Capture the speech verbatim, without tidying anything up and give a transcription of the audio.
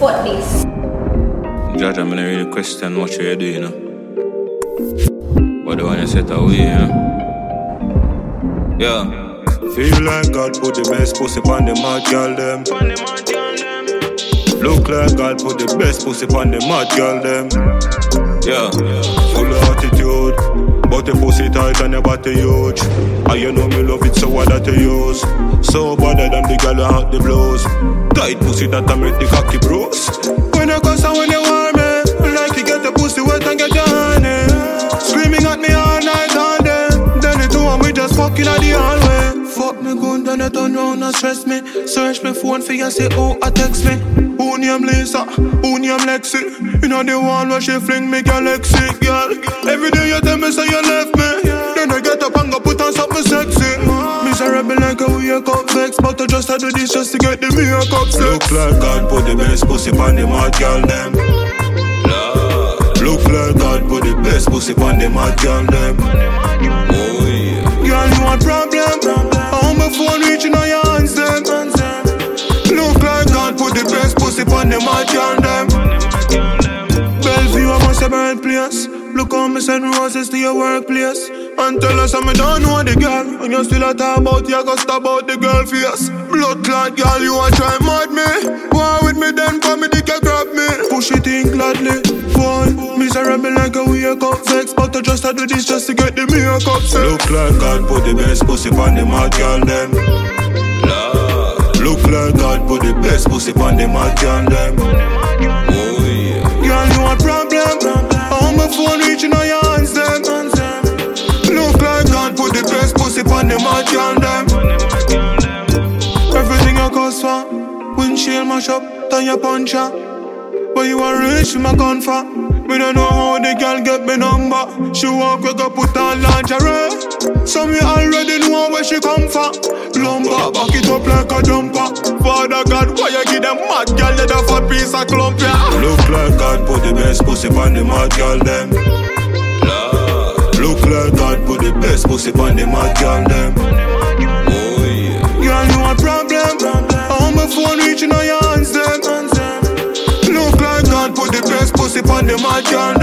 Fuck this. Judge, I'm gonna really question what you're doing, you know. But the one you set away, you know. Yeah. Feel like God put the best pussy on the mad girl them. Look like God put the best pussy on the mad girl them. Yeah. Full of attitude, but the pussy tight and your body huge. And you know me love it, so what that you use. So better than the girl who hot the blows. Tight pussy that I make the cocky bruise. When you cuss and when you warm me, like you get the pussy wet and get your honey. Screaming at me all night all day. Then the two and we just fucking at the hallway. Fuck me gun, then you turn round and stress me. Search me phone for you, say oh, I text me. Who name Lisa, who name Lexi? You know the one where she fling me galaxy, girl. Every day you tell me say you left me. Then I get up and go put on something sexy. Miserable like a wake up vex, but I just do this just to get the makeup flex. Look like God put the best pussy on the mad girl them. Look like God put the best pussy on the mad girl them. Oh yeah. Girl, you want problem? On my phone reaching on your hands them. Look like God put the best pussy on the mad girl them. Bellevue, I must have burnt place. Look how me send roses to your workplace. And tell us I me don't know the girl. And you still a talk about you, go stop about the girl face. Blood clot girl, you a try mad me. War with me then, for me dick you grab me. Push it in gladly. Boy, miserable like a wake up vex. But I just I do this just to get the makeup sex. Look like God put the best pussy on the mad girl them. Look like God put the best pussy on the mad girl them. Oh yeah. Girl, you a problem? On my phone reaching on your hands them. Look like God put the best pussy on the mad girl them. Everything I cost for, windshield mash up, turn your punch up. But you are rich, my gun for. Me don't know how the girl get me number. She walk with a put on lingerie. So me already know where she come from. Lumber, back it up like a jumper. Father God, why you give them mad girl the off a piece of clump, yeah? Look like God put the best pussy on the mad girl them. Look like God put the best pussy on the mad girl them. Oh yeah. Girl, you a problem? On my phone reaching on your hands them. Look like God put the best pussy on the mad girl